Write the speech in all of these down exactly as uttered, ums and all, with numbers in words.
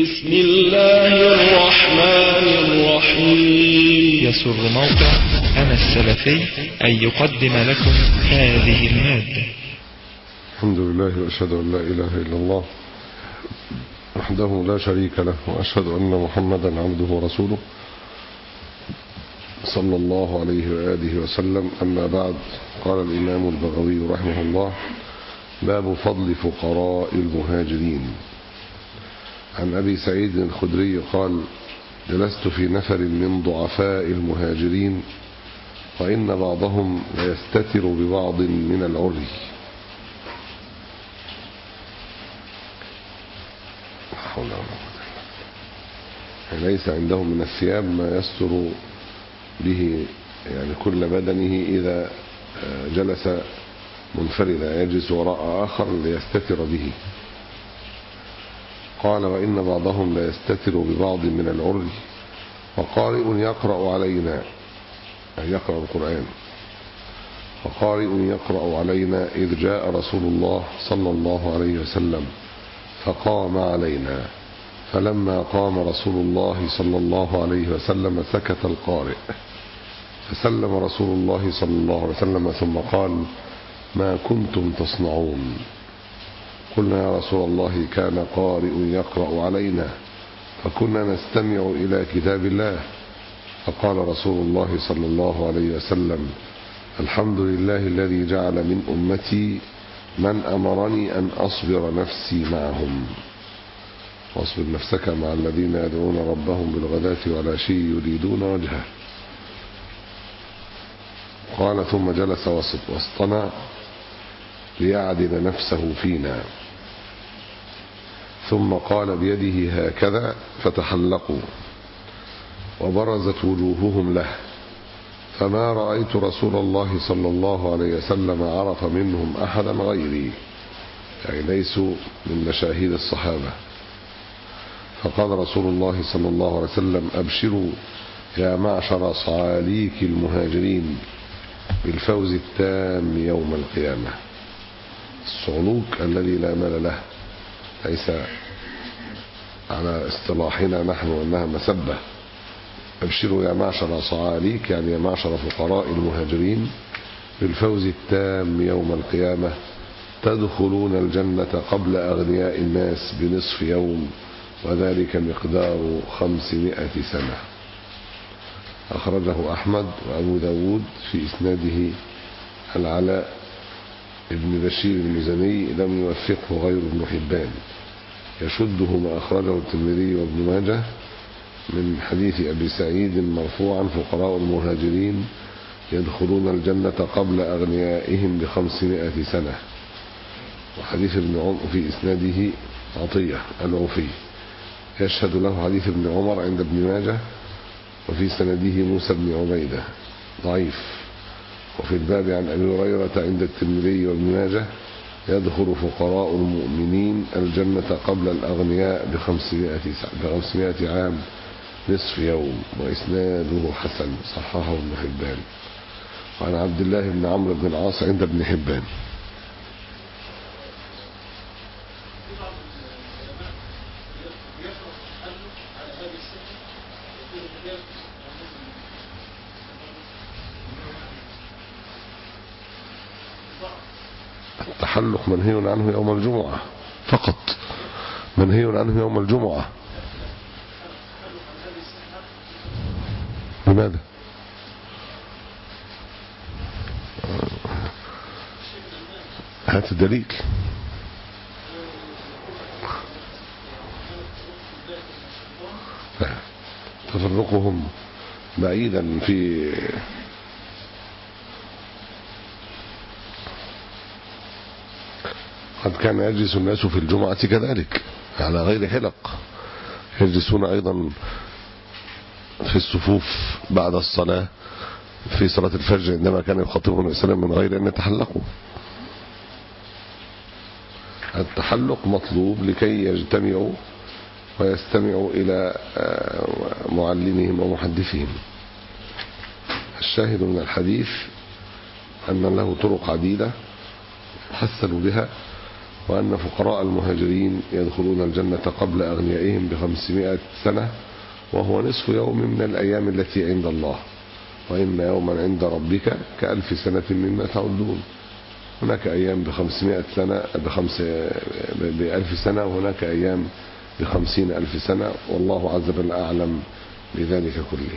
بسم الله الرحمن الرحيم. يسر موقع أنا السلفي أن يقدم لكم هذه المادة. الحمد لله وأشهد أن لا إله إلا الله وحده لا شريك له، وأشهد أن محمدا عبده ورسوله صلى الله عليه وآله وسلم. أما بعد، قال الإمام البغوي رحمه الله: باب فضل فقراء المهاجرين. عن أبي سعيد الخدري قال: جلست في نفر من ضعفاء المهاجرين، وإن بعضهم ليستتر ببعض من العري. يعني ليس عندهم من الثياب ما يستر به يعني كل بدنه إذا جلس منفردا، يجلس وراء آخر ليستتر به. قال: وإن بعضهم لا يستتر ببعض من العري، وقارئ يقرأ علينا، يعني يقرأ القرآن، وقارئ يقرأ علينا إذ جاء رسول الله صلى الله عليه وسلم فقام علينا، فلما قام رسول الله صلى الله عليه وسلم سكت القارئ، فسلم رسول الله صلى الله عليه وسلم ثم قال: ما كنتم تصنعون؟ قلنا: يا رسول الله، كان قارئ يقرأ علينا فكنا نستمع إلى كتاب الله. فقال رسول الله صلى الله عليه وسلم: الحمد لله الذي جعل من أمتي من أمرني أن أصبر نفسي معهم، واصبر نفسك مع الذين يدعون ربهم بالغداة والعشي يريدون وجهه. قال: ثم جلس وسطنا ليعدل نفسه فينا، ثم قال بيده هكذا فتحلقوا، وبرزت وجوههم له، فما رأيت رسول الله صلى الله عليه وسلم عرف منهم أحدا غيري، يعني ليسوا من مشاهير الصحابة. فقال رسول الله صلى الله عليه وسلم: أبشروا يا معشر صعاليك المهاجرين بالفوز التام يوم القيامة. الصعلوك الذي لا مال له، ليس على اصطلاحنا نحن أنها مسبة. أبشروا يا معشر صعاليك، يعني يا معشر فقراء المهاجرين، بالفوز التام يوم القيامة، تدخلون الجنة قبل أغنياء الناس بنصف يوم، وذلك مقدار خمسمائة سنة. أخرجه أحمد وأبو داود في إسناده العلاء ابن بشير المزني، لم يوفقه غير ابن حبان. يشده ما أخرجه الترمذي وابن ماجه من حديث أبي سعيد مرفوعا: فقراء المهاجرين يدخلون الجنة قبل أغنيائهم بخمسمائة سنة. وحديث ابن عمر في إسناده عطية العوفي، يشهد له حديث ابن عمر عند ابن ماجه، وفي سنده موسى بن عبيدة ضعيف. وفي الباب عن أبي هريرة عند الترمذي وابن ماجه: يدخل فقراء المؤمنين الجنة قبل الأغنياء بخمسمائة عام نصف يوم، وإسناده حسن، صححه ابن حبان. وعن عبد الله بن عمرو بن العاص عند ابن حبان. التحلق منهي عنه يوم الجمعة فقط، منهي عنه يوم الجمعة. لماذا؟ هات الدليل. تفرقهم بعيدا في قد كان يجلس الناس في الجمعة كذلك على غير حلق، يجلسون أيضا في الصفوف بعد الصلاة في صلاة الفجر عندما كان يخاطبهم الإسلام من غير أن يتحلقوا. التحلق مطلوب لكي يجتمعوا ويستمعوا إلى معلمهم ومحدثهم. الشاهد من الحديث أن له طرق عديدة حسنوا بها، وأن فقراء المهاجرين يدخلون الجنة قبل أغنيائهم بخمسمائة سنة، وهو نصف يوم من الأيام التي عند الله، وإن يوما عند ربك كألف سنة مما تعدون. هناك أيام بخمسمائة سنة بخمس بألف سنة، وهناك أيام بخمسين ألف سنة، والله عز وجل أعلم بذلك كله.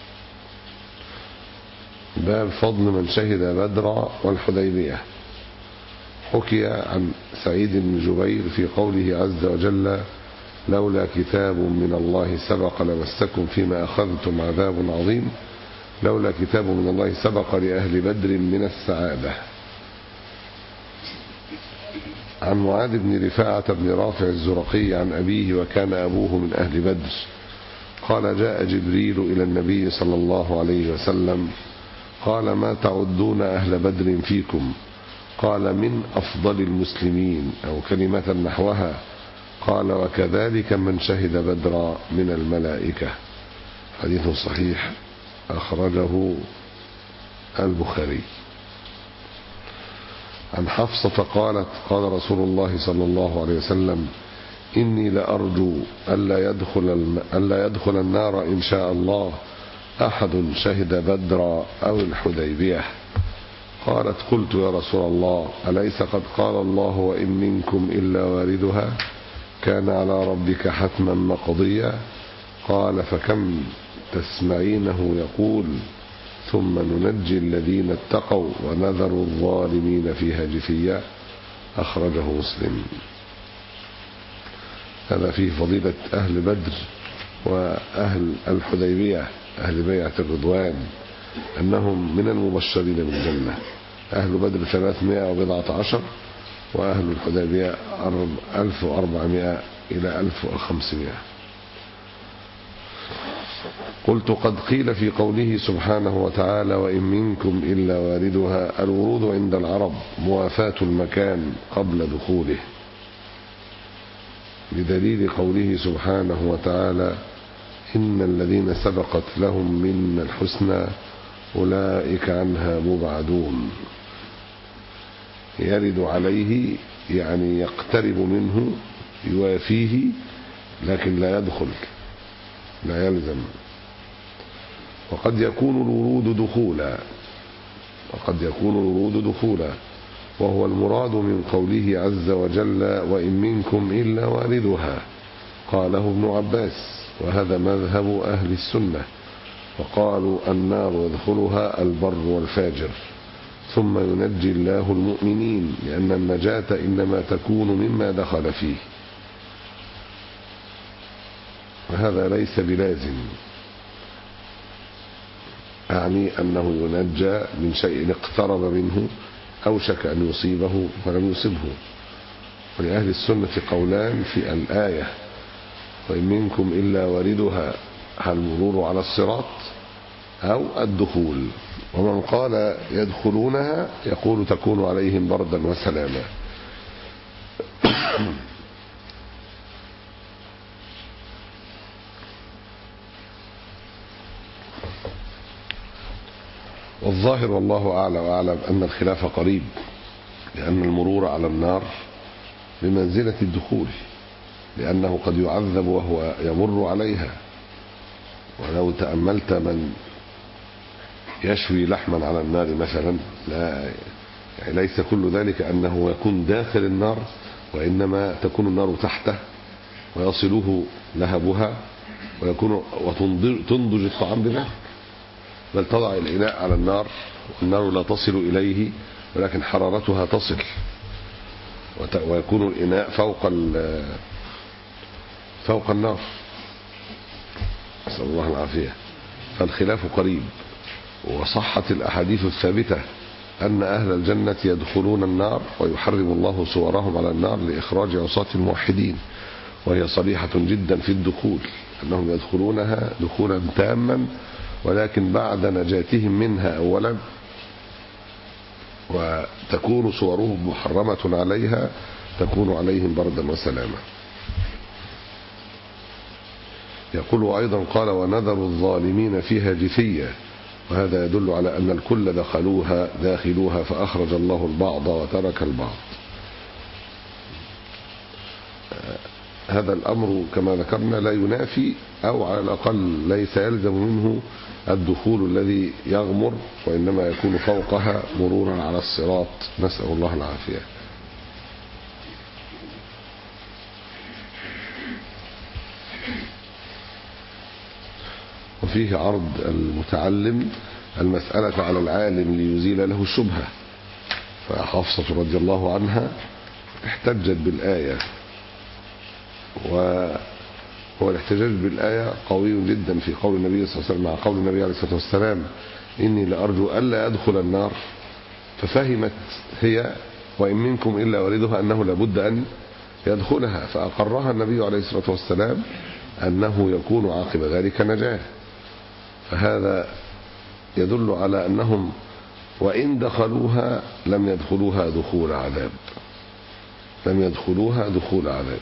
باب فضل من شهد بدر والحديبية. حكي عن سعيد بن جبير في قوله عز وجل: لولا كتاب من الله سبق لمسكم فيما أخذتم عذاب عظيم. لولا كتاب من الله سبق لأهل بدر من السعادة. عن معاذ بن رفاعة بن رافع الزرقي عن أبيه وكان أبوه من أهل بدر قال: جاء جبريل إلى النبي صلى الله عليه وسلم قال: ما تعدون أهل بدر فيكم؟ قال: من أفضل المسلمين، أو كلمة نحوها. قال: وكذلك من شهد بدر من الملائكة. حديث صحيح أخرجه البخاري. عن حفصة قالت: قال رسول الله صلى الله عليه وسلم: إني لأرجو ألا يدخل, ألا يدخل النار إن شاء الله أحد شهد بدر أو الحديبية. قالت: قلت يا رسول الله أليس قد قال الله: وإن منكم إلا واردها كان على ربك حتما مقضيا؟ قال: فكم تسمعينه يقول: ثم ننجي الذين اتقوا ونذر الظالمين فيها جثيا. أخرجه مسلم. هذا فيه فضيلة أهل بدر وأهل الحديبية، أهل بيعة الرضوان، أنهم من المبشرين بالجنة. أهل بدر ثلاثمائة وبضعة عشر، وأهل الحديبية ألف وأربعمائة إلى ألف وخمسمائة. قلت: قد قيل في قوله سبحانه وتعالى: وإن منكم إلا واردها، الورود عند العرب موافاة المكان قبل دخوله، بدليل قوله سبحانه وتعالى: إن الذين سبقت لهم منا الحسنى أولئك عنها مبعدون. يرد عليه يعني يقترب منه، يوافيه، لكن لا يدخل، لا يلزم. وقد يكون الورود دخولا وقد يكون الورود دخولا وهو المراد من قوله عز وجل: وإن منكم إلا واردها. قاله ابن عباس، وهذا مذهب أهل السنة، وقالوا النار يدخلها البر والفاجر، ثم ينجي الله المؤمنين، لأن النجاة إنما تكون مما دخل فيه، وهذا ليس بلازم، أعني أنه ينجى من شيء اقترب منه أوشك أن يصيبه ولم يصبه. ولأهل السنة قولان في الآية: وإن منكم إلا واردها، هل المرور على الصراط أو الدخول؟ ومن قال يدخلونها يقول تكون عليهم بردا وسلاما. والظاهر والله أعلى وأعلم أن الخلاف قريب، لأن المرور على النار بمنزلة الدخول، لأنه قد يعذب وهو يمر عليها. ولو تأملت من يشوي لحما على النار مثلا، لا يعني ليس كل ذلك أنه يكون داخل النار، وإنما تكون النار تحته ويصله لهبها ويكون وتنضج الطعام بذلك، بل تضع الإناء على النار والنار لا تصل إليه، ولكن حرارتها تصل، ويكون الإناء فوق فوق النار، نسأل الله العافية. فالخلاف قريب. وصحت الأحاديث الثابتة أن أهل الجنة يدخلون النار ويحرم الله صورهم على النار لإخراج عصاة الموحدين، وهي صريحة جدا في الدخول، أنهم يدخلونها دخولا تاما، ولكن بعد نجاتهم منها أولا، وتكون صورهم محرمة عليها، تكون عليهم بردا وسلاما. يقول أيضا: قال: ونذر الظالمين فيها جثيا. وهذا يدل على أن الكل دخلوها داخلوها، فأخرج الله البعض وترك البعض. هذا الأمر كما ذكرنا لا ينافي أو على الأقل ليس يلزم منه الدخول الذي يغمر، وإنما يكون فوقها مرورا على الصراط، نسأل الله العافية. وفيه عرض المتعلم المسألة على العالم ليزيل له الشبهة، فحفصة رضي الله عنها احتجت بالآية، وهو الاحتجاج بالآية قوي جدا في قول النبي صلى الله عليه وسلم، مع قول النبي عليه الصلاة والسلام إني لأرجو ألا أدخل النار، ففهمت هي وإن منكم إلا واردها أنه لابد أن يدخلها، فأقرها النبي عليه الصلاة والسلام أنه يكون عاقب ذلك نجاة. فهذا يدل على أنهم وإن دخلوها لم يدخلوها دخول عذاب، لم يدخلوها دخول عذاب.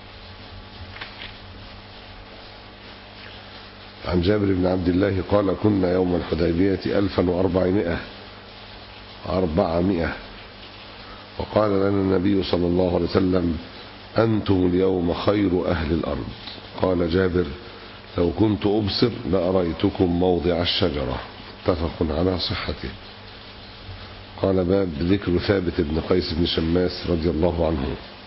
عن جابر بن عبد الله قال كنا يوم الحديبية ألفا وأربعمائة أربعمائة وقال لنا النبي صلى الله عليه وسلم أنتم اليوم خير أهل الأرض. قال جابر لو كنت أبصر لأريتكم موضع الشجرة، متفق على صحته. قال باب ذكر ثابت بن قيس بن شماس رضي الله عنه،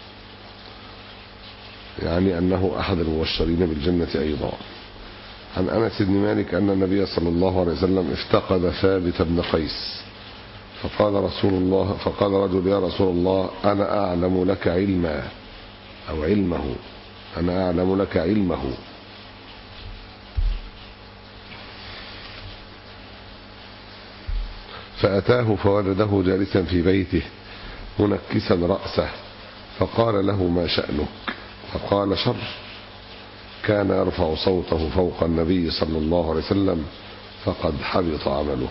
يعني أنه أحد المبشرين بالجنة أيضا. عن أنس بن مالك أن النبي صلى الله عليه وسلم افتقد ثابت بن قيس، فقال رسول الله فقال رجل يا رسول الله أنا أعلم لك علما أو علمه أنا أعلم لك علمه، فأتاه فوجده جالسا في بيته منكسا رأسه، فقال له ما شأنك؟ فقال شر، كان يرفع صوته فوق النبي صلى الله عليه وسلم فقد حبط عمله،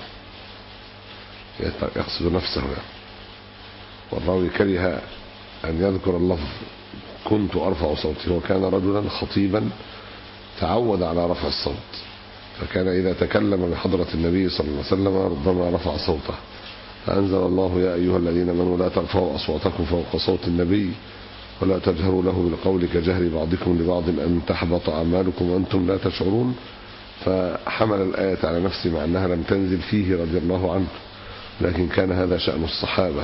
يقصد نفسه يعني. والراوي كره أن يذكر اللفظ كنت أرفع صوتي، وكان رجلا خطيبا تعود على رفع الصوت، فكان إذا تكلم بحضرة النبي صلى الله عليه وسلم ربما رفع صوته، فأنزل الله يا أيها الذين آمنوا لا ترفعوا أصواتكم فوق صوت النبي ولا تجهروا له بالقول كجهر بعضكم لبعض أن تحبط أعمالكم وأنتم لا تشعرون. فحمل الآية على نفسه مع أنها لم تنزل فيه رضي الله عنه، لكن كان هذا شأن الصحابة،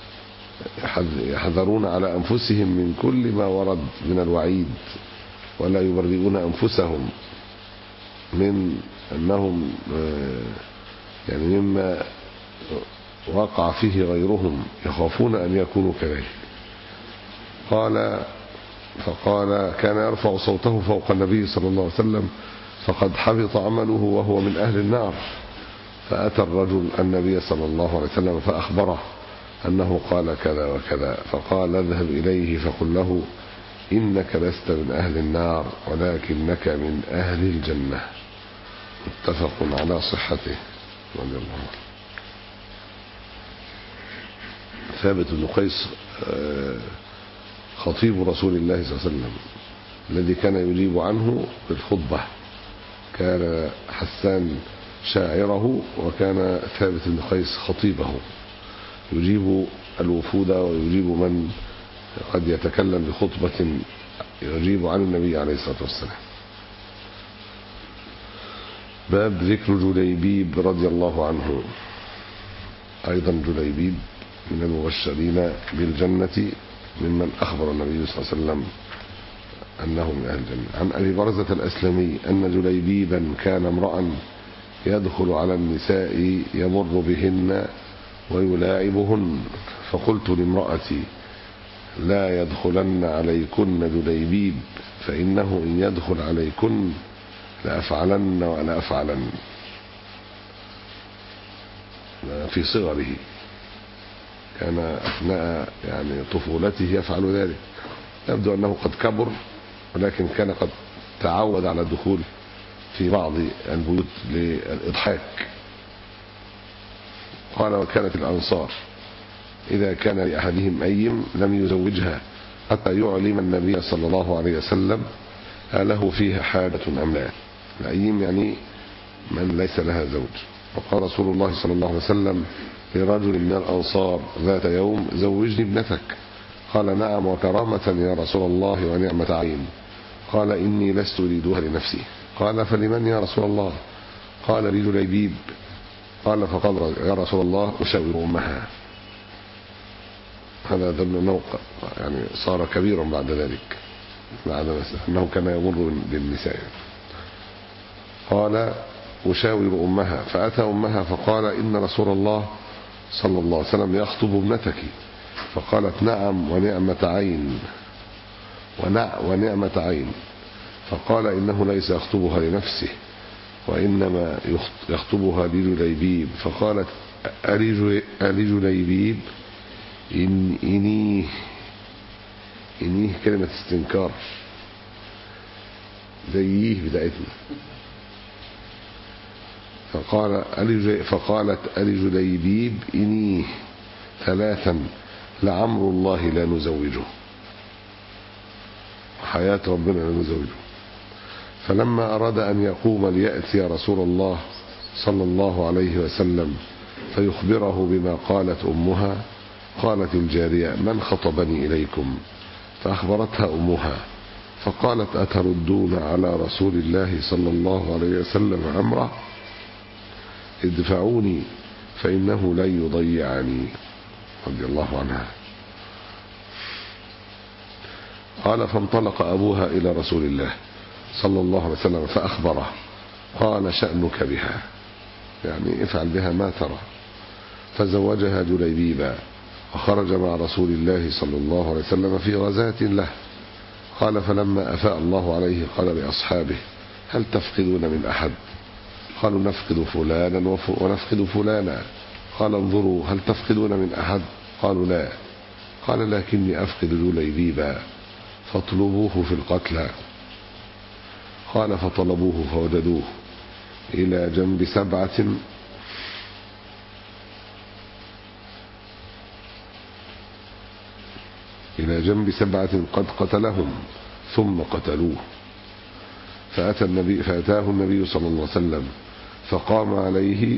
يحذرون على أنفسهم من كل ما ورد من الوعيد، ولا يبرئون أنفسهم من أنهم يعني مما وقع فيه غيرهم، يخافون أن يكونوا كذلك. قال فقال كان يرفع صوته فوق النبي صلى الله عليه وسلم فقد حبط عمله وهو من أهل النار. فأتى الرجل النبي صلى الله عليه وسلم فأخبره أنه قال كذا وكذا، فقال اذهب إليه فقل له إنك لست من أهل النار ولكنك من أهل الجنة، متفق على صحته رضي الله عنه. ثابت بن قيس خطيب رسول الله صلى الله عليه وسلم الذي كان يجيب عنه بالخطبة، كان حسان شاعره وكان ثابت بن قيس خطيبه، يجيب الوفود ويجيب من قد يتكلم بخطبة يجيب عن النبي عليه الصلاة والسلام. باب ذكر جليبيب رضي الله عنه، أيضا جليبيب من المبشرين بالجنة ممن أخبر النبي صلى الله عليه وسلم أنه من أهل الجنة. عن أبي برزة الأسلمي أن جليبيبا كان امرأ يدخل على النساء يمر بهن ويلاعبهن، فقلت لامرأتي لا يدخلن عليكن جليبيب فإنه إن يدخل عليكن لأفعلن وأنا أفعلن، في صغره كان أثناء يعني طفولته يفعل ذلك، يبدو أنه قد كبر ولكن كان قد تعود على الدخول في بعض البيوت للإضحاك. قال وكانت الأنصار إذا كان لأحدهم أيم لم يزوجها حتى يعلم النبي صلى الله عليه وسلم له فيها حاجة أم لا. الأيم يعني من ليس لها زوج. وقال رسول الله صلى الله عليه وسلم لرجل من الأنصار ذات يوم زوجني ابنتك، قال نعم وكرامة يا رسول الله ونعمة عين. قال إني لست أريدها لنفسي. قال فلمن يا رسول الله؟ قال لجليبيب. قال فقال يا رسول الله أشاور أمها. هذا دل أنه يعني صار كبيرا بعد ذلك، بعد أنه كان يمر بالنساء. قال أشاور أمها. فأتى أمها فقال إن رسول الله صلى الله عليه وسلم يخطب ابنتك. فقالت نعم ونعمة عين ونع ونعمة عين. فقال إنه ليس يخطبها لنفسه وإنما يخطبها لجليبيب. فقالت ألي جليبيب؟ إن إنيه إنيه كلمة استنكار زيه بتاعتنا. فقال ألي فقالت ألي جليبيب إنيه ثلاثا لعمر الله لا نزوجه، حياة ربنا لا نزوجه. فلما أراد أن يقوم ليأتي رسول الله صلى الله عليه وسلم فيخبره بما قالت أمها، قالت الجارية من خطبني إليكم؟ فأخبرتها أمها فقالت أتردون على رسول الله صلى الله عليه وسلم أمره؟ ادفعوني فإنه لن يضيعني، رضي الله عنها. قال فانطلق أبوها إلى رسول الله صلى الله عليه وسلم فأخبره. قال شأنك بها، يعني افعل بها ما ترى. فزوجها جليبيبا وخرج مع رسول الله صلى الله عليه وسلم في غزاة له. قال فلما أفاء الله عليه قال لأصحابه هل تفقدون من أحد؟ قالوا نفقد فلانا ونفقد فلانا. قال انظروا هل تفقدون من أحد؟ قالوا لا. قال لكني أفقد جليبيبا فاطلبوه في القتلى. قال فطلبوه فوجدوه إلى جنب سبعة إلى جنب سبعة قد قتلهم ثم قتلوه. فأتى النبي فأتاه النبي صلى الله عليه وسلم فقام عليه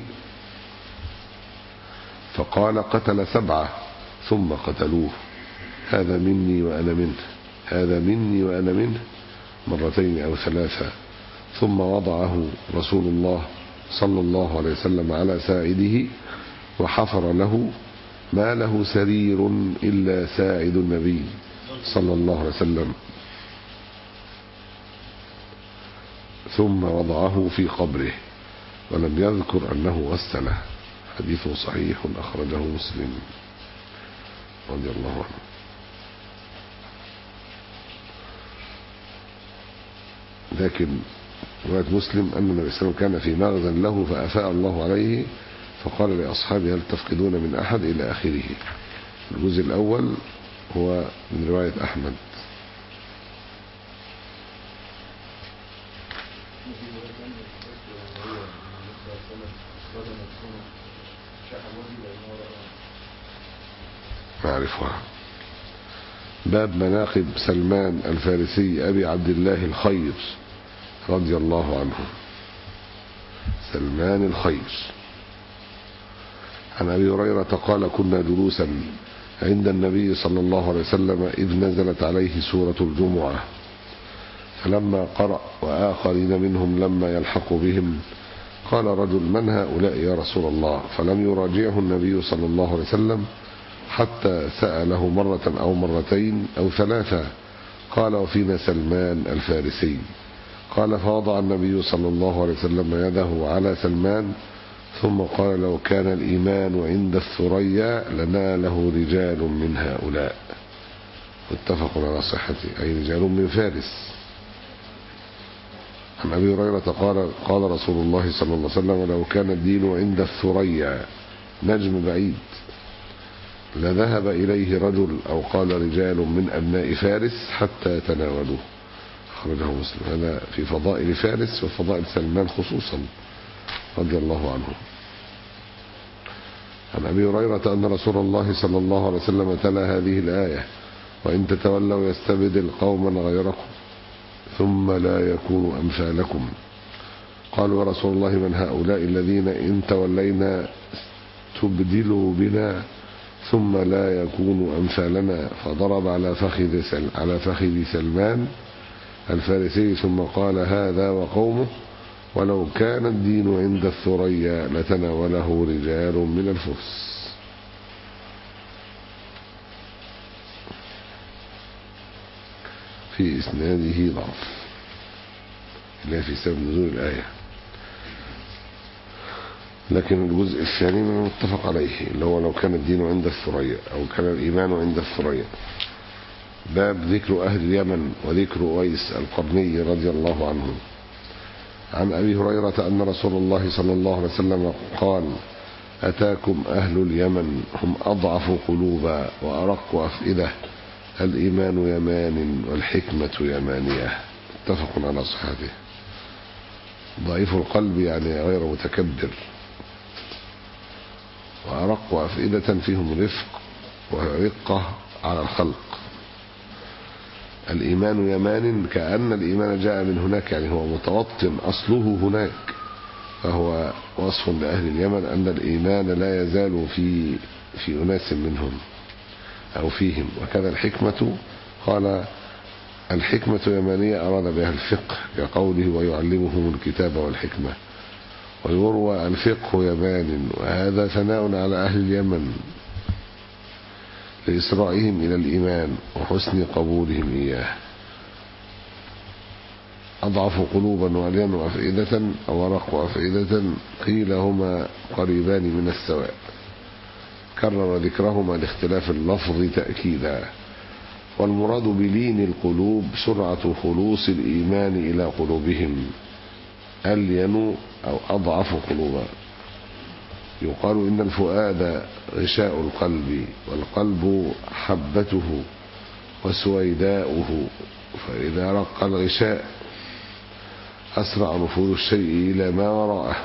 فقال قتل سبعة ثم قتلوه، هذا مني وأنا منه، هذا مني وأنا منه، مرتين أو ثلاثة. ثم وضعه رسول الله صلى الله عليه وسلم على ساعده وحفر له ما له سرير إلا ساعد النبي صلى الله عليه وسلم، ثم وضعه في قبره ولم يذكر أنه غسله. حديث صحيح أخرجه مسلم رضي الله عنه. لكن رواية مسلم أن النبي صلى الله عليه وسلم كان في مغزى له فأفاء الله عليه فقال لأصحابه هل تفقدون من أحد إلى آخره. الجزء الأول هو من رواية أحمد. معرفها. باب مناقب سلمان الفارسي أبي عبد الله الخير رضي الله عنه. سلمان الخير. عن أبي هريرة قال كنا جلوسا عند النبي صلى الله عليه وسلم إذ نزلت عليه سورة الجمعة، فلما قرأ وآخرين منهم لما يلحق بهم قال رجل من هؤلاء يا رسول الله؟ فلم يراجعه النبي صلى الله عليه وسلم حتى سأله مرة أو مرتين أو ثلاثة. قال وفينا سلمان الفارسي. قال فوضع النبي صلى الله عليه وسلم يده على سلمان ثم قال لو كان الإيمان عند الثريا لناله رجال من هؤلاء. متفق على صحته، أي رجال من فارس. عن أبي هريرة قال قال رسول الله صلى الله عليه وسلم لو كان الدين عند الثريا نجم بعيد لذهب إليه رجل أو قال رجال من أبناء فارس حتى تناولوه. أخرجه مسلم. هذا في فضائل فارس وفضائل سلمان خصوصا رضي الله عنه. عن أبي هريرة أن رسول الله صلى الله عليه وسلم تلا هذه الآية وإن تتولوا يستبدل قوما غيركم ثم لا يكونوا أمثالكم. قالوا يا رسول الله من هؤلاء الذين إن تولينا تبدلوا بنا ثم لا يكون أمثالنا، فضرب على فخذ على فخذ سلمان الفارسي ثم قال هذا وقومه ولو كان الدين عند الثريا لتناوله رجال من الفرس. في إسناده ضعف، لا في سبب نزول الآية، لكن الجزء الثاني من المتفق عليه اللي هو لو كان الدين عند الثريا أو كان الإيمان عند الثريا. باب ذكر أهل اليمن وذكر أويس القرني رضي الله عنه. عن أبي هريرة أن رسول الله صلى الله عليه وسلم قال أتاكم أهل اليمن هم أضعف قلوبا وأرق أفئدة، الإيمان يمان والحكمة يمانية. متفق على صحته. ضعيف القلب يعني غير متكبر، وأرق أفئدة فيهم رفق ورقة على الخلق. الإيمان يمان كأن الإيمان جاء من هناك، يعني هو متوطن أصله هناك، فهو وصف لأهل اليمن أن الإيمان لا يزال في في أناس منهم أو فيهم. وكذا الحكمة قال الحكمة يمانية أراد بها الفقه كقوله ويعلمهم الكتاب والحكمة. ويروى الفقه يمان، وهذا ثناء على أهل اليمن لإسرائهم إلى الإيمان وحسن قبولهم إياه. أضعف قلوبا وألين أفئدة أو أرق أفئدة قيل هما قريبان من السواء، كرر ذكرهما لاختلاف اللفظ تأكيدا. والمراد بلين القلوب سرعة خلوص الإيمان إلى قلوبهم، ألين أو أضعف قلوبا. يقال إن الفؤاد غشاء القلب، والقلب حبته وسويداؤه، فإذا رق الغشاء أسرع نفوذ الشيء إلى ما وراءه.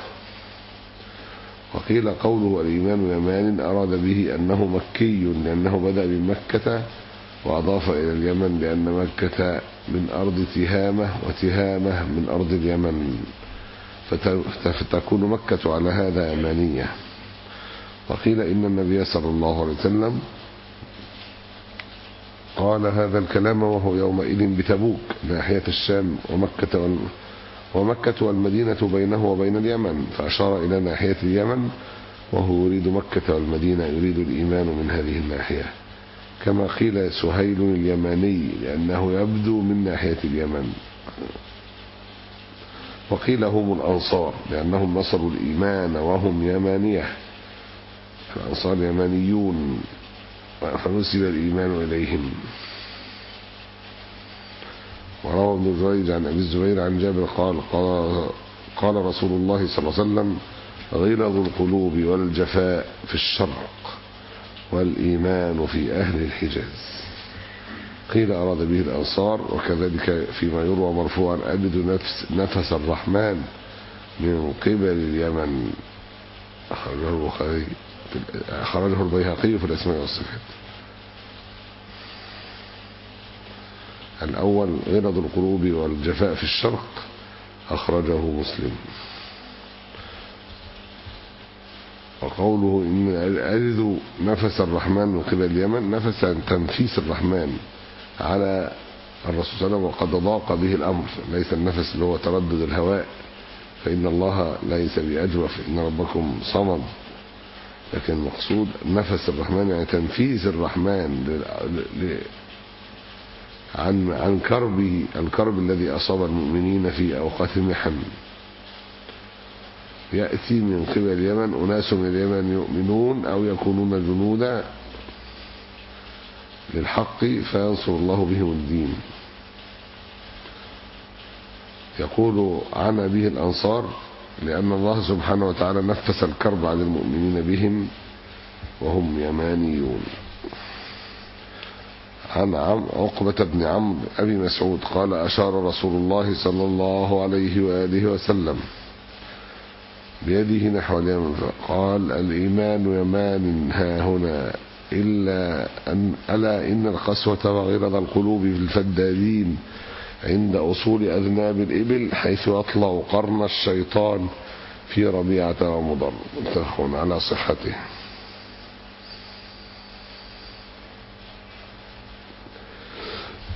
وقيل قوله الإيمان يمان أراد به أنه مكي، لأنه بدأ بمكة وأضاف إلى اليمن، لأن مكة من أرض تهامة وتهامة من أرض اليمن، فتكون مكة على هذا يمانية. وقيل إن النبي صلى الله عليه وسلم قال هذا الكلام وهو يومئذ بتبوك ناحية الشام، ومكة وال... ومكة والمدينة بينه وبين اليمن، فأشار إلى ناحية اليمن، وهو يريد مكة والمدينة، يريد الإيمان من هذه الناحية. كما قيل سهيل اليماني لأنه يبدو من ناحية اليمن. وقيل هم الأنصار لأنهم نصروا الإيمان وهم يمانية، الأنصار يمانيون فنسب الإيمان إليهم. وروى ابن جريج عن أبي الزبير عن جابر قال قال, قال رسول الله صلى الله عليه وسلم غلظ القلوب والجفاء في الشرق والإيمان في أهل الحجاز. قيل أراد به الأنصار، وكذلك فيما يروى مرفوعا أجد نفس نفس الرحمن من قبل اليمن، أخرجه البخاري أخرجه البيهقي في الأسماء والصفات. الأول غلظ القلوب والجفاء في الشرق أخرجه مسلم. وقوله إن أجد نفس الرحمن من قبل اليمن، نفس تنفيس الرحمن على الرسول صلى الله عليه وسلم، وقد ضاق به الأمر، ليس النفس اللي هو تردد الهواء، فإن الله ليس بأجوف، إن ربكم صمد، لكن المقصود نفس الرحمن يعني تنفيذ الرحمن ل... عن عن كربه، الكرب الذي أصاب المؤمنين في أوقات المحن. يأتي من قبل اليمن أناس من اليمن يؤمنون أو يكونون جنودا للحق فينصر الله بهم الدين. يقول عن به الأنصار لأن الله سبحانه وتعالى نفس الكرب عن المؤمنين بهم وهم يمانيون. عن عقبة بن عمرو أبي مسعود قال أشار رسول الله صلى الله عليه وآله وسلم بيده نحو اليمن فقال الإيمان يمان ها هنا إلا أن ألا إن القسوة وغلظ القلوب في الفدادين عند أصول أذناب الإبل حيث يطلع قرن الشيطان في ربيعة ومضر. متفق على صحته.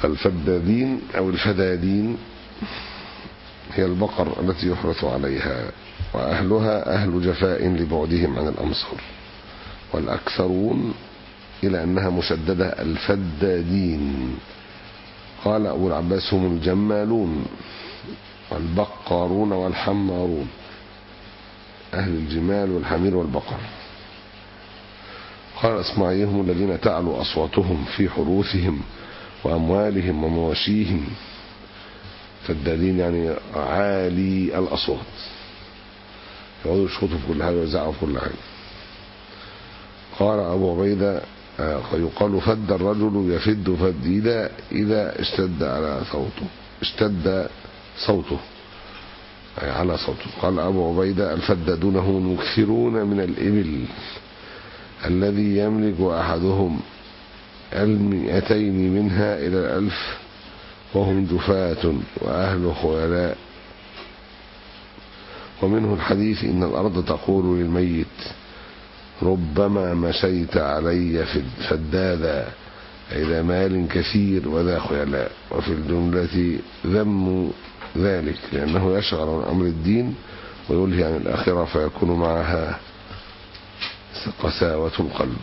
فالفدادين أو الفدادين هي البقر التي يحرث عليها، وأهلها أهل جفاء لبعدهم عن الأمصار، والأكثرون إلى أنها مشددة الفدادين. قال أبو العباس هم الجمالون والبقارون والحمارون، أهل الجمال والحمير والبقر. قال الأصمعي هم الذين تعلو أصواتهم في حروثهم وأموالهم ومواشيهم. فدادين يعني عالي الأصوات، يقعدوا يشخطوا في كل حاجة ويزعقوا في كل حاجة. قال أبو عبيدة يقال فد الرجل يفد فديدا إذا اشتد على صوته، اشتد صوته أي على صوته. قال أبو عبيدة الفدادون هم المكثرون من الإبل الذي يملك أحدهم المئتين منها إلى الألف، وهم جفاة وأهل خيلاء. ومنه الحديث إن الأرض تقول للميت ربما مشيت علي فدادا، إذا مال كثير وذا خيلاء. وفي الجملة ذم ذلك لأنه يشغل عن أمر الدين ويلهي عن الآخرة، فيكون معها قساوة القلب.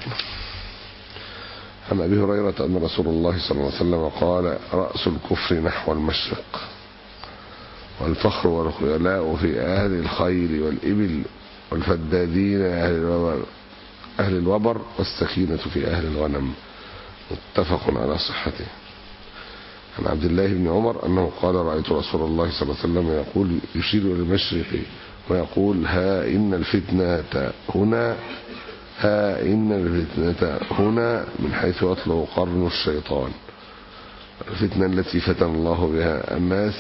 عن أبي هريرة أن رسول الله صلى الله عليه وسلم قال رأس الكفر نحو المشرق، والفخر والخيلاء في أهل الخيل والإبل، والفدادين أهل الوبر, أهل الوبر والسكينة في أهل الغنم. متفق على صحته. عن عبد الله بن عمر أنه قال رأيت رسول الله صلى الله عليه وسلم يقول يشير إلى المشرق ويقول ها إن الفتنة هنا، ها إن الفتنة هنا، من حيث يطلع قرن الشيطان. الفتنة التي فتن الله بها الناس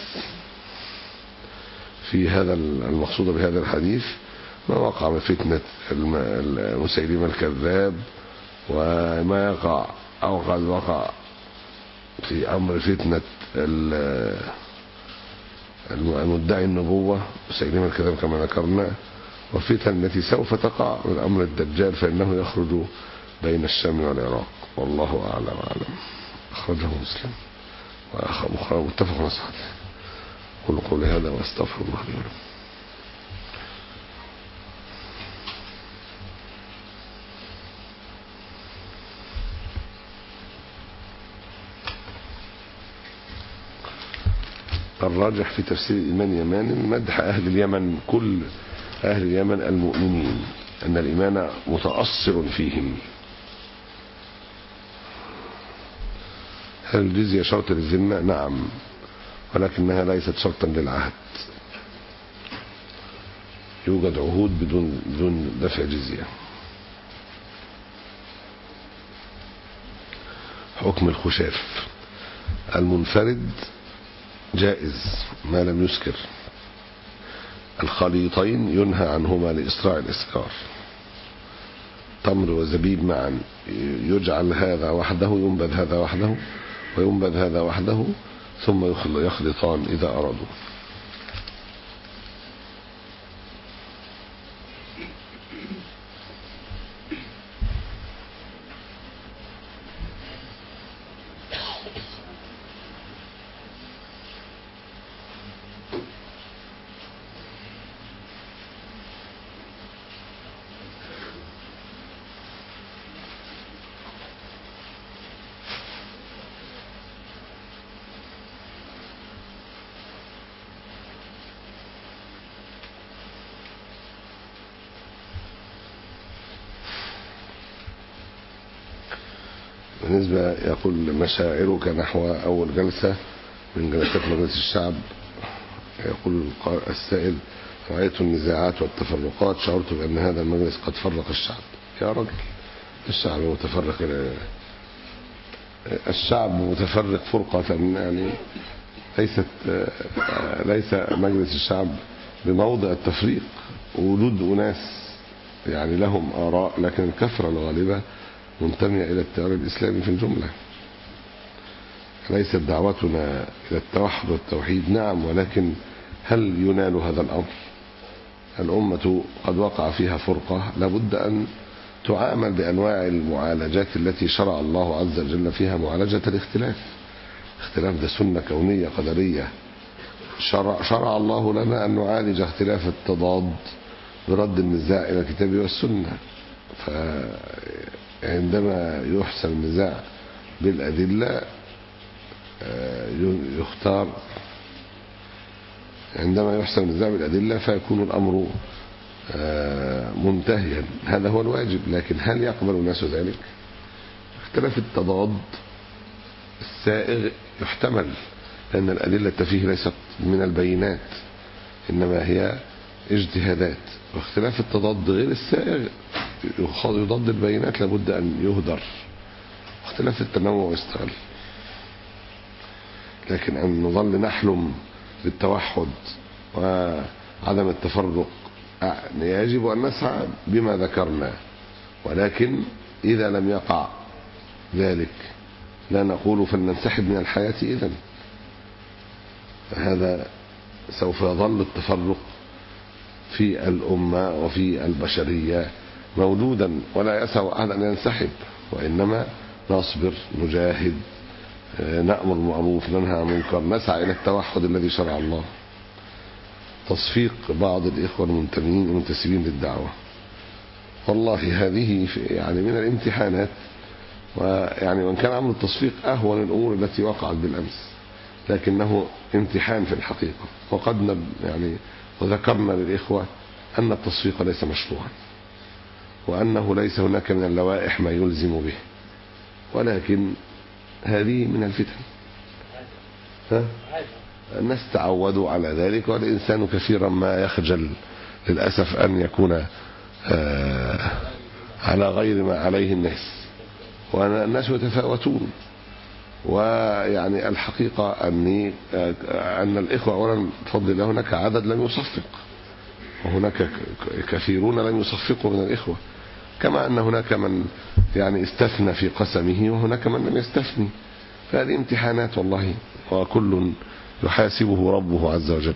في هذا المقصود بهذا الحديث ما وقع من فتنة المسيلمة الكذاب، وما يقع أو قد وقع في أمر فتنة المدعي النبوة مسيلمة الكذاب كما ذكرنا، وفتن التي سوف تقع من أمر الدجال، فإنه يخرج بين الشام والعراق. والله أعلم وأعلم. أخرجه مسلم وأخرجه متفق على صحته. قل قولي هذا واستغفر الله لي ولكم. الراجح في تفسير الإيمان يمان مدح أهل اليمن، كل أهل اليمن المؤمنين، أن الإيمان متأصل فيهم. هل الجزية شرط للذمة؟ نعم، ولكنها ليست شرطا للعهد. يوجد عهود بدون بدون دفع جزية. حكم الخشاف المنفرد جائز ما لم يسكر. الخليطين ينهى عنهما لإسراع الإسكار. تمر وزبيب معا يجعل هذا وحده، ينبذ هذا وحده وينبذ هذا وحده، ثم يخلطان إذا أرادوا. بالنسبة يقول مشاعرك نحو أول جلسة من جلسات مجلس الشعب، يقول السائل رأيت النزاعات والتفرقات، شعرت بأن هذا المجلس قد فرق الشعب. يا رجل، الشعب متفرق، الشعب متفرق فرقة يعني ليست ليس مجلس الشعب بموضع التفريق. وجود أناس يعني لهم آراء، لكن الكثرة الغالبة منتمية إلى التيار الإسلامي في الجملة. ليست دعوتنا إلى التوحد والتوحيد، نعم، ولكن هل ينال هذا الأمر؟ الأمة قد وقع فيها فرقة، لابد أن تعامل بأنواع المعالجات التي شرع الله عز وجل فيها معالجة الاختلاف. اختلاف ده سنة كونية قدرية. شرع, شرع الله لنا أن نعالج اختلاف التضاد برد النزاع إلى الكتاب والسنة. فعندما يحسن النزاع بالأدلة يختار عندما يحسن النزاع بالأدلة فيكون الأمر منتهيا. هذا هو الواجب. لكن هل يقبل الناس ذلك؟ اختلاف التضاد السائغ يحتمل، لأن الأدلة فيه ليست من البينات إنما هي اجتهادات. واختلاف التضاد غير السائغ يضاد البينات لابد أن يهدر. واختلاف التنوع يستغل. لكن أن نظل نحلم بالتوحد وعدم التفرق يجب أن نسعى بما ذكرنا. ولكن إذا لم يقع ذلك لا نقول فلننسحب من الحياة إذن. فهذا سوف يظل التفرق في الأمة وفي البشرية موجودا ولا يسع أحد أن ينسحب، وإنما نصبر نجاهد نأمر بالمعروف ننهى عن المنكر نسعى إلى التوحد الذي شرع الله. تصفيق بعض الإخوة المنتمين المنتسبين للدعوة، والله هذه يعني من الامتحانات. ويعني وإن كان عمل التصفيق أهون الأمور التي وقعت بالأمس، لكنه امتحان في الحقيقة. وقد يعني وذكرنا للإخوة أن التصفيق ليس مشروعا، وأنه ليس هناك من اللوائح ما يلزم به، ولكن هذه من الفتن. ها؟ الناس تعودوا على ذلك، والإنسان كثيرا ما يخجل للأسف أن يكون على غير ما عليه الناس، والناس يتفاوتون. ويعني الحقيقة أني أن الإخوة أولا بفضل الله هناك عدد لم يصفق، وهناك كثيرون لم يصفقوا من الإخوة، كما أن هناك من يعني استثنى في قسمه وهناك من لم يستثني. فهذه امتحانات والله، وكل يحاسبه ربه عز وجل.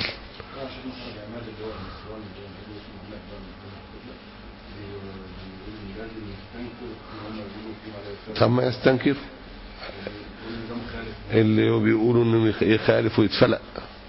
ثم يستنكر اللي بيقولوا انه يخالف ويتفلق،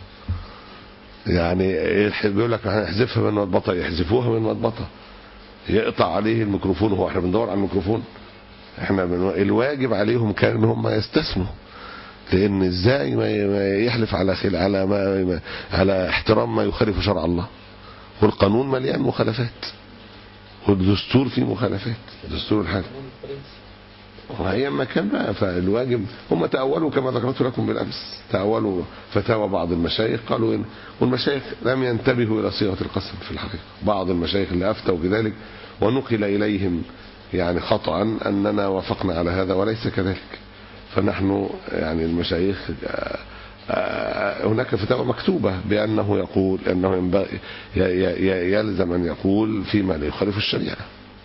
يعني بيقول لك هنحذفها من مضبطه، يحذفوها من مضبطه، يقطع عليه الميكروفون. هو احنا بندور على الميكروفون؟ احنا الواجب عليهم كان ان هم يستسموا، لان ازاي ما يحلف على خل على ما على احترام ما يخالف شرع الله. والقانون مليان مخالفات، والدستور فيه مخالفات، دستور الحاكم وهي ما كان بقى. فالواجب هم تأولوا كما ذكرت لكم بالأمس، تأولوا فتاوى بعض المشايخ قالوا إن، والمشايخ لم ينتبهوا إلى صيغة القسم في الحقيقة. بعض المشايخ اللي أفتوا بذلك ونقل إليهم يعني خطأ أننا وافقنا على هذا وليس كذلك. فنحن يعني المشايخ هناك فتاوى مكتوبة بأنه يقول أنه ينبغي يلزم أن يقول فيما لا يخالف الشريعة.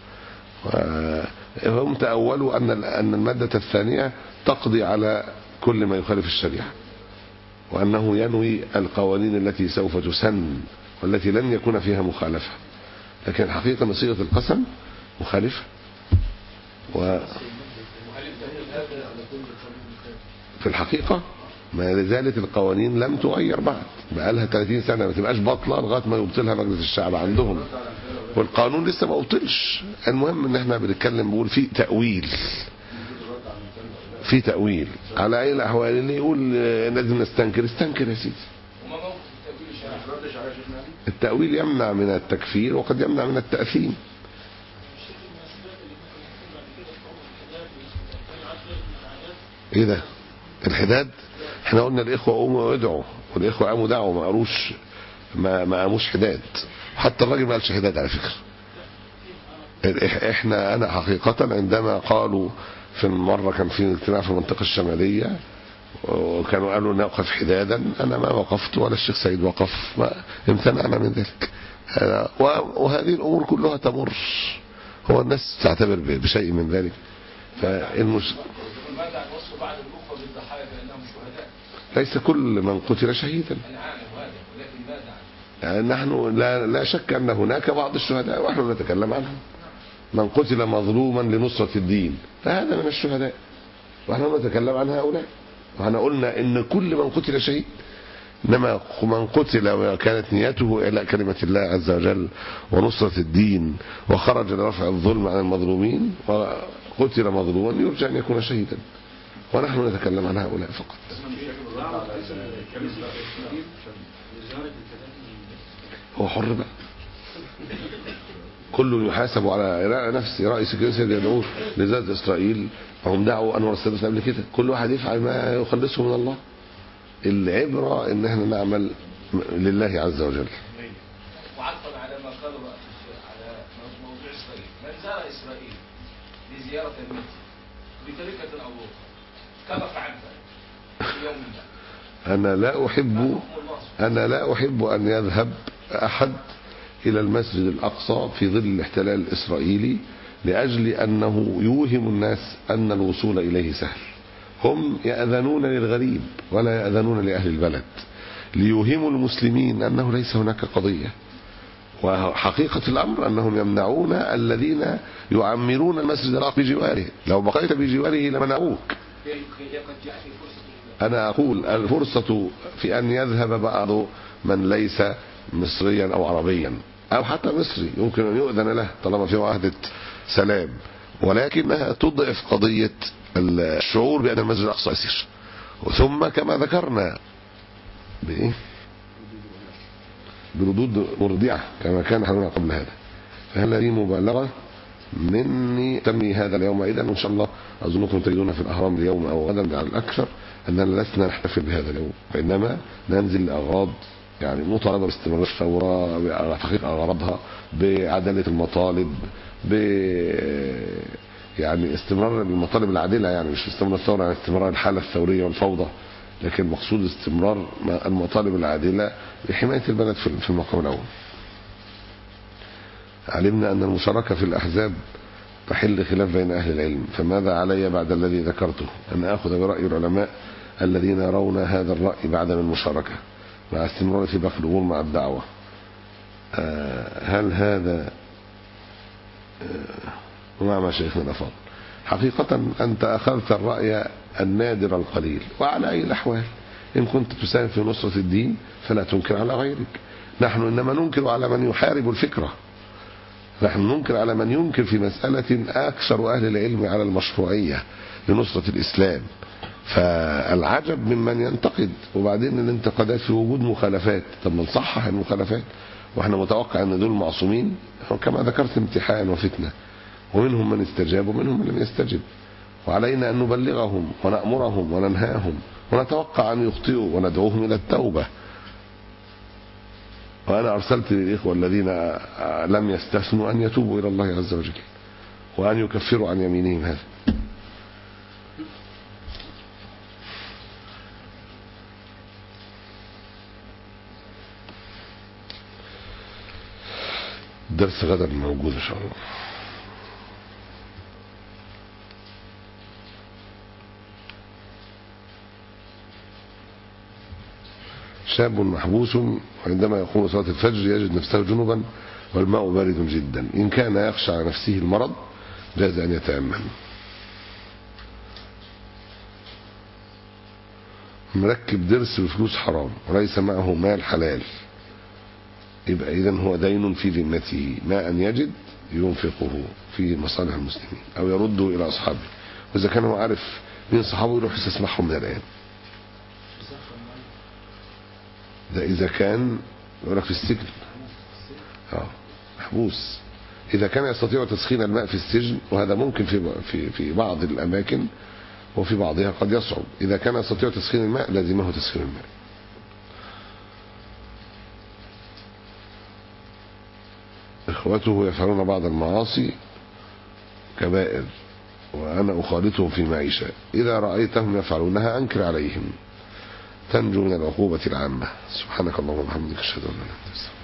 هم تأولوا أن أن المادة الثانية تقضي على كل ما يخالف الشريعة، وأنه ينوي القوانين التي سوف تسن والتي لن يكون فيها مخالفة. لكن الحقيقة أن صيغة القسم مخالفة. و في الحقيقة ما لزالت القوانين لم تغير بعد، بقى لها ثلاثين سنة، ما تبقاش بطلة لغاية ما يبطلها مجلس الشعب عندهم، والقانون لسه ما بطلش. المهم ان احنا بنتكلم بقول في تأويل، في تأويل على اي الاحوال. اللي يقول لازم نستنكر استنكر يا سيدي. التأويل يمنع من التكفير وقد يمنع من التأثيم. ايه ده الحداد؟ احنا قلنا الاخوة قوموا وادعوا، والاخوة قاموا دعوا، ما قالوش ما ما قاموش حداد. حتى الراجل ما قالش حداد على فكرة. احنا انا حقيقة عندما قالوا في مرة كان في اجتماع في المنطقة الشمالية وكانوا قالوا نوقف حدادا، انا ما وقفت ولا الشيخ سيد وقف، ما امتنعنا من ذلك. وهذه الامور كلها تمر، هو الناس تعتبر بشيء من ذلك. فالمش... ليس كل من قتل شهيدا. يعني نحن لا, لا شك أن هناك بعض الشهداء ونحن نتكلم عنهم. من قتل مظلوما لنصرة الدين فهذا من الشهداء، ونحن نتكلم عن هؤلاء. واحنا قلنا ان كل من قتل شهيد، انما من قتل وكانت نيته الى كلمة الله عز وجل ونصرة الدين وخرج لرفع الظلم عن المظلومين وقتل مظلوما يرجى ان يكون شهيدا، ونحن نتكلم عن هؤلاء فقط. هو حر بقى، كل يحاسب على نفسه. رئيس الكنيسة يدعوه لزيارة إسرائيل، وهم دعوا أنور السادس قبل كده، كل واحد يفعل ما يخلصه من الله. العبرة ان احنا نعمل لله عز وجل. وعطفا على ما قالوا على موضوع اسرائيل، من زار اسرائيل لزيارة المسجد بطريقة او اخرى كفر عن اليوم ده. انا لا احب انا لا احب ان يذهب احد الى المسجد الاقصى في ظل الاحتلال الاسرائيلي لاجل انه يوهم الناس ان الوصول اليه سهل. هم يأذنون للغريب ولا يأذنون لأهل البلد ليوهموا المسلمين أنه ليس هناك قضية، وحقيقة الأمر أنهم يمنعون الذين يعمرون المسجد الأقصى بجواره. لو بقيت بجواره لمنعوك. أنا أقول الفرصة في أن يذهب بعض من ليس مصريا أو عربيا أو حتى مصري يمكن أن يؤذن له طالما في معاهدة سلام، ولكنها تضعف قضية الشعور بأن المسجد الأقصى يسير. ثم كما ذكرنا بإيه؟ بردود مرضعة كما كان حالنا قبل هذا. فهل هذه مبالغة مني تمي هذا اليوم إذن إن شاء الله أظنكم تجدون في الأهرام اليوم أو غدا على الأكثر أننا لسنا نحتفل بهذا اليوم، وإنما ننزل لأغراض يعني مطالبة باستمرار الثورة بتحقيق أغراضها، بعدالة المطالب، ب يعني استمرار المطالب العادلة، يعني مش استمرار الثورة يعني استمرار الحالة الثورية والفوضى، لكن مقصود استمرار المطالب العادلة بحماية البلد في المقام الأول. علمنا أن المشاركة في الأحزاب تحل خلاف بين أهل العلم، فماذا علي بعد الذي ذكرته؟ أن أخذ برأي العلماء الذين يرون هذا الرأي بعدم المشاركة مع استمرار في باقي الأمور مع الدعوة. هل هذا ومع مشايخنا الأفاضل؟ حقيقة أنت أخذت الرأي النادر القليل، وعلى أي الأحوال إن كنت تساهم في نصرة الدين فلا تنكر على غيرك. نحن إنما ننكر على من يحارب الفكرة، نحن ننكر على من ينكر في مسألة أكثر أهل العلم على المشروعية لنصرة الإسلام. فالعجب ممن ينتقد، وبعدين الانتقادات في وجود مخالفات. طب نصحح المخالفات واحنا متوقع ان دول معصومين؟ كما ذكرت امتحان وفتنة، ومنهم من استجاب ومنهم من لم يستجب، وعلينا ان نبلغهم ونأمرهم وننهاهم ونتوقع ان يخطئوا وندعوهم الى التوبة. وانا ارسلت للاخوة الذين لم يستثنوا ان يتوبوا الى الله عز وجل وان يكفروا عن يمينهم هذا. درس غدا موجود ان شاء الله. شاب محبوس وعندما يقوم صلاة الفجر يجد نفسه جنبا والماء بارد جدا، إن كان يخشى على نفسه المرض جاز أن يتيمم. مركب درس بفلوس حرام وليس معه مال حلال، يبقى إذن هو دين في ذمته، ما أن يجد ينفقه في مصالح المسلمين أو يرده إلى أصحابه، وإذا كان هو عارف مين صحابه يروح يستسمحهم من الآن. ده إذا كان يقولك في السجن اه محبوس. إذا كان يستطيع تسخين الماء في السجن، وهذا ممكن في في في بعض الأماكن وفي بعضها قد يصعب، إذا كان يستطيع تسخين الماء لازمه تسخين الماء. إخوته يفعلون بعض المعاصي كبائر وأنا أخالطهم في معيشة، إذا رأيتهم يفعلونها أنكر عليهم تنجو من العقوبة العامة. سبحانك اللهم وبحمدك أشهد أن لا إله إلا أنت.